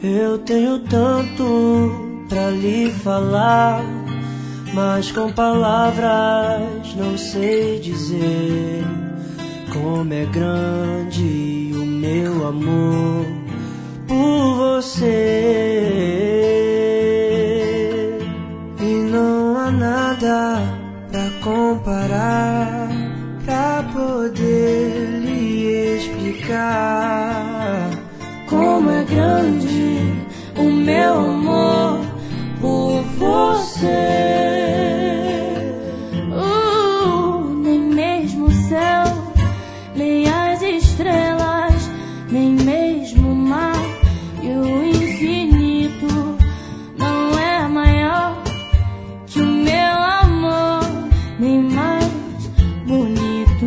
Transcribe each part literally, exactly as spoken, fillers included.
Eu tenho tanto pra lhe falar, mas com palavras não sei dizer como é grande o meu amor por você. E não há nada pra comparar, pra poder lhe explicar como é grande o meu amor por você. Uh, nem mesmo o céu, nem as estrelas, nem mesmo o mar e o infinito não é maior que o meu amor, nem mais bonito.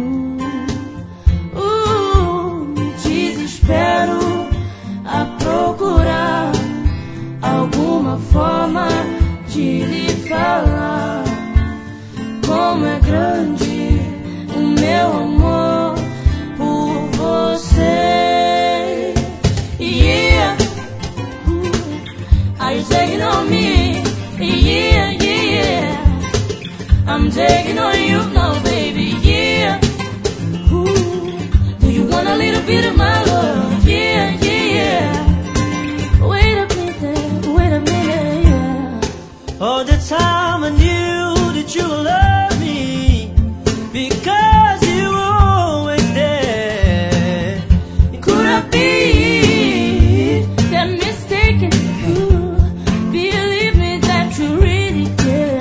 Uh, me desespero a procurar alguma forma de lhe falar como é grande o meu amor por você. Yeah, are you taking on me? Yeah, yeah, I'm taking on you now, baby. Yeah, ooh, do you want a little bit of my love? Yeah, yeah. Wait a minute, wait a minute, yeah. All the time I knew that you loved me, because you were always there. Could I be that mistaken? Ooh, believe me that you really care.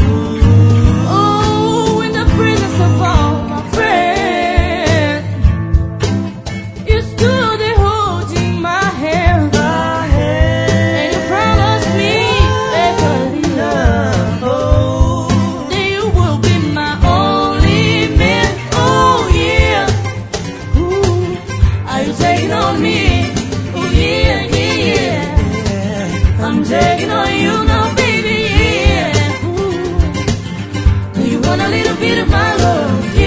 Oh, in the presence of all my friends, you stood there holding my hand, My head, and you promised me faithfully oh, that you will be my only man. Oh yeah, ooh, are you taking on me? Oh yeah, yeah, yeah, I'm taking on you now, baby. Yeah, ooh, do you want a little bit of my love?